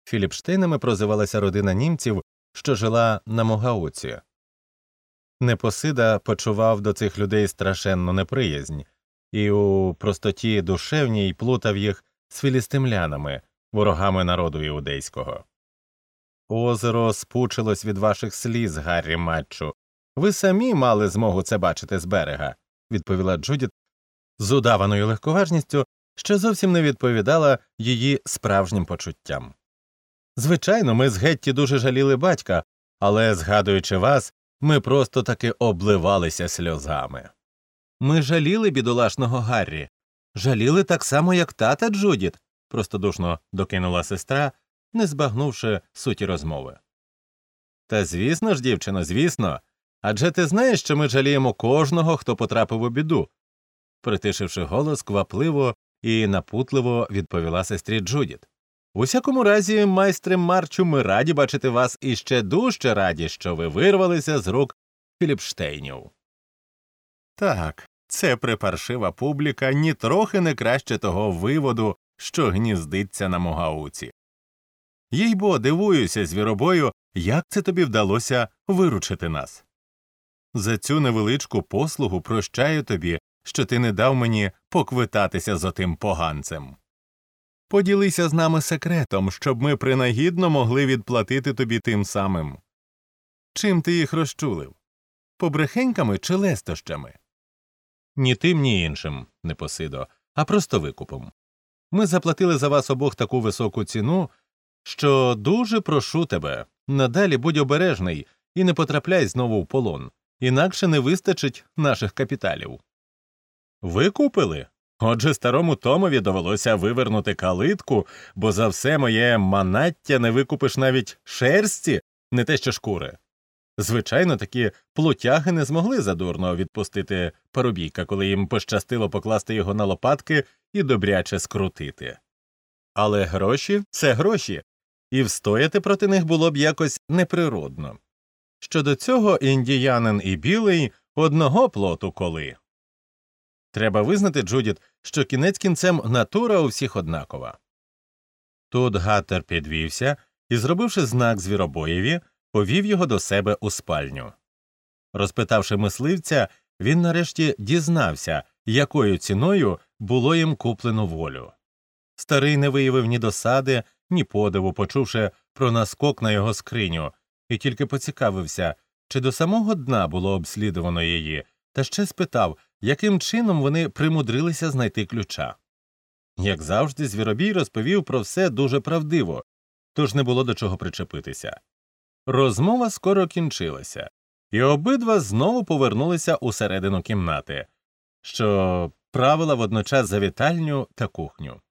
Філіпштейнами прозивалася родина німців, що жила на Могауці. Непосида почував до цих людей страшенну неприязнь, і у простоті душевній плутав їх з філістимлянами, ворогами народу іудейського. Озеро спучилось від ваших сліз, Гаррі Матчу. Ви самі мали змогу це бачити з берега, відповіла Джудіт з удаваною легковажністю, що зовсім не відповідала її справжнім почуттям. Звичайно, ми з Гетті дуже жаліли батька, але, згадуючи вас, ми просто таки обливалися сльозами. Ми жаліли бідолашного Гаррі. Жаліли так само, як тата, Джудіт, простодушно докинула сестра, не збагнувши суті розмови. Та звісно ж, дівчино, звісно. Адже ти знаєш, що ми жаліємо кожного, хто потрапив у біду. Притишивши голос, квапливо і напутливо відповіла сестрі Джудіт. У всякому разі, майстре Марчу, ми раді бачити вас і ще дужче раді, що ви вирвалися з рук Філіпштейнів. Так, це припаршива публіка нітрохи не краще того виводу, що гніздиться на Могауці. Їй-бо, дивуюся, звіробою, як це тобі вдалося виручити нас. За цю невеличку послугу прощаю тобі, що ти не дав мені поквитатися з отим поганцем. Поділися з нами секретом, щоб ми принагідно могли відплатити тобі тим самим. Чим ти їх розчулив? Побрехеньками чи лестощами? Ні тим, ні іншим, Непосидо, а просто викупом. Ми заплатили за вас обох таку високу ціну, що дуже прошу тебе, надалі будь обережний і не потрапляй знову в полон, інакше не вистачить наших капіталів. Ви купили? Отже, старому Томові довелося вивернути калитку, бо за все моє манаття не викупиш навіть шерсті, не те що шкури. Звичайно, такі плутяги не змогли задурно відпустити парубійка, коли їм пощастило покласти його на лопатки і добряче скрутити. Але гроші – це гроші, і встояти проти них було б якось неприродно. Щодо цього індіянин і білий одного плоту коли. Треба визнати, Джудіт, що кінець кінцем натура у всіх однакова. Тут Гаттер підвівся і, зробивши знак звіробоєві, повів його до себе у спальню. Розпитавши мисливця, він нарешті дізнався, якою ціною було їм куплено волю. Старий не виявив ні досади, ні подиву, почувши про наскок на його скриню, і тільки поцікавився, чи до самого дна було обслідувано її, та ще спитав, яким чином вони примудрилися знайти ключа. Як завжди, Звіробій розповів про все дуже правдиво, тож не було до чого причепитися. Розмова скоро кінчилася, і обидва знову повернулися у середину кімнати, що правила водночас за вітальню та кухню.